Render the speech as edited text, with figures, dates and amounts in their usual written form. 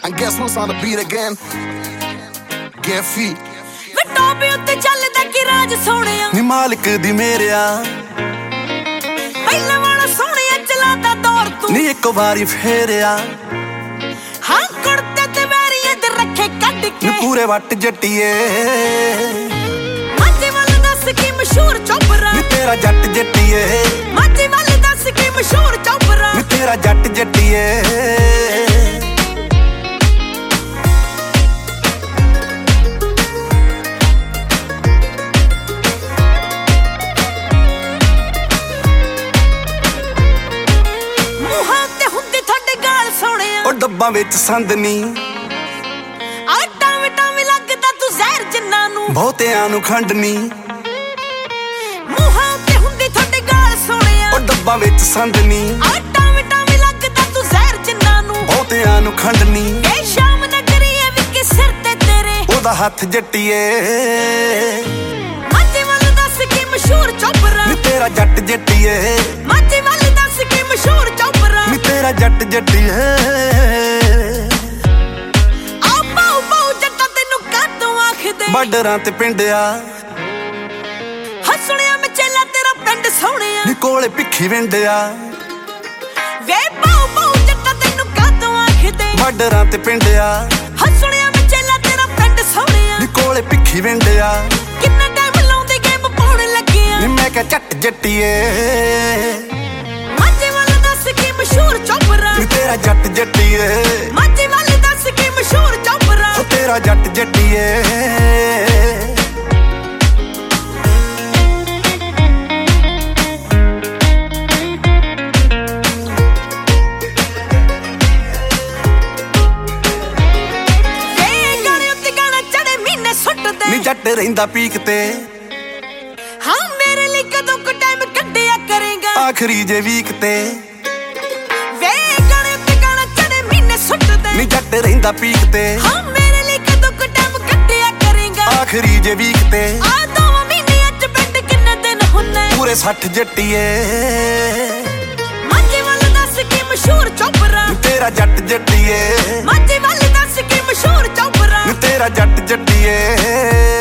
And guess who's on the beat again? Get feet. ਵੇ ਟੋਪ ਉੱਤੇ ਚੱਲਦਾ ਕਿ ਰਾਜ ਸੋਹਣਿਆ ਨੀ ਮਾਲਕ ਦੀ ਮੇਰਿਆ ਪਹਿਲਾਂ ਵਾਲਾ ਸੋਹਣਿਆ ਚਲਾਦਾ ਦੌਰ ਤੂੰ ਨੀ ਇੱਕ ਵਾਰੀ ਫੇਰਿਆ ਹਾਂ ਕੁੜਤੇ ਤੇ ਵੈਰੀਏ ਤੇ ਰੱਖੇ ਕੱਢ ਨੀ ਕੇ ਪੂਰੇ ਵੱਟ ਜੱਟੀਏ ਮਾਝੇ ਵੱਲ ਦੱਸ ਕੀ ਮਸ਼ਹੂਰ ਚੋਪਰਾ ਨੀ ਤੇਰਾ ਜੱਟ ਜੱਟੀਏ ਮਾਝੇ ਵੱਲ ਦੱਸ ਕੀ ਮਸ਼ਹੂਰ ਚੋਪਰਾ ਨੀ ਤੇਰਾ ਜੱਟ ਜੱਟੀਏ ਉਹ ਡੱਬਾਂ ਵਿੱਚ ਸੰਦਨੀ ਆਟਾ ਵਿਟਾ ਵੀ ਲੱਗਦਾ ਤੂੰ ਜ਼ਹਿਰ ਜਿੰਨਾ ਨੂੰ ਬਹੁਤਿਆਂ ਨੂੰ ਖੰਡਨੀ ਮੂੰਹਾਂ ਤੇ ਹੁੰਦੀ ਤੁਹਾਡੇ ਗਾਲ ਸੋਹਣਿਆ ਉਹ ਡੱਬਾਂ ਵਿੱਚ ਸੰਦਨੀ ਆਟਾ ਵਿਟਾ ਵੀ ਲੱਗਦਾ ਤੂੰ ਜ਼ਹਿਰ ਜਿੰਨਾ ਨੂੰ ਬਹੁਤਿਆਂ ਨੂੰ ਖੰਡਨੀ ਇਹ ਸ਼ਾਮ ਨਗਰੀ ਐ ਵੀ ਕਿ ਸਿਰ ਤੇ ਤੇਰੇ ਉਹਦਾ ਹੱਥ ਜੱਟੀਏ ਮਾਝੇ ਵੱਲ ਦੱਸ ਕੀ ਮਸ਼ਹੂਰ ਚੋਪਰਾ ਨੀ ਤੇਰਾ ਜੱਟ ਜੱਟੀਏ ਮਾਝੇ ਵੱਲ ਦੱਸ ਕੀ ਮਸ਼ਹੂਰ ਚੋਪਰਾ ਨੀ ਤੇਰਾ ਜੱਟ ਜੱਟੀਏ ਬਾਰਡਰਾਂ ਤੇ ਪਿੰਡਿਆ ਹੱਸਣਿਆ ਮੈਂ ਚੇਲਾ ਤੇਰਾ ਪਿੰਡ ਸੋਹਣਿਆ ਨੀ ਕੋਲੇ ਭਿੱਖੀ ਵਿੰਡਿਆ ਵੇ ਪਾਉ ਪਾਉ ਜੱਟਾ ਤੈਨੂੰ ਕਾਹਤੋਂ ਆਖਦੇ ਬਾਰਡਰਾਂ ਤੇ ਪਿੰਡਿਆ ਹੱਸਣਿਆ ਮੈਂ ਚੇਲਾ ਤੇਰਾ ਪਿੰਡ ਸੋਹਣਿਆ ਨੀ ਕੋਲੇ ਭਿੱਖੀ ਵਿੰਡਿਆ ਕਿੰਨਾ ਟਾਈਮ ਲਾਉਂਦੇ ਗੇਮ ਪਾਉਣ ਲੱਗਿਆ ਨੀ ਮੈਂ ਕਿਹਾ ਝੱਟ ਜੱਟੀਏ ਮਾਝੇ ਵੱਲ ਦੱਸ ਕੀ ਮਸ਼ਹੂਰ ਚੋਪਰਾ ਨੀ ਤੇਰਾ ਜੱਟ ਜੱਟੀਏ ਮਾਝੇ ਵੱਲ ਦੱਸ ਕੀ ਮਸ਼ਹੂਰ ਚੋਪਰਾ ਉਹ ਤੇਰਾ ਜੱਟ ਜੱਟੀਏ ਨੀ ਜੱਟ ਰਹਿੰਦਾ ਪੀਕ ਤੇ ਹਾਂ ਮੇਰੇ ਲਈ ਕਦੋਂ ਕੋ ਟਾਈਮ ਕੱਢਿਆ ਕਰੇਗਾ ਆਖਰੀ ਜੇ ਵੀਕ ਤੇ ਵੇ ਗਾਣੇ ਤੇ ਗਾਣਾ ਚੜੇ ਮਹੀਨੇ ਸੁੱਟਦੇ ਨੀ ਜੱਟ ਰਹਿੰਦਾ ਪੀਕ ਤੇ ਹਾਂ ਮੇਰੇ ਲਈ ਕਦੋਂ ਕੋ ਟਾਈਮ ਕੱਢਿਆ ਕਰੇਗਾ ਆਖਰੀ ਜੇ ਵੀਕ ਤੇ ਆ 2 ਮਹੀਨਿਆਂ ਚ ਪਿੰਡ ਕਿੰਨੇ ਦਿਨ ਹੁੰਨੇ ਪੂਰੇ 60 ਜੱਟੀਏ ਮਾਝੇ ਵੱਲ ਦੱਸ ਕੀ ਮਸ਼ਹੂਰ ਚੋਪਰਾ ਤੇਰਾ ਜੱਟ ਜੱਟੀਏ ਮਾਝੇ ਵੱਲ ਦੱਸ ਕੀ ਮਸ਼ਹੂਰ ਚੋਪਰਾ ਤੇਰਾ ਜੱਟ ਜੱਟੀਏ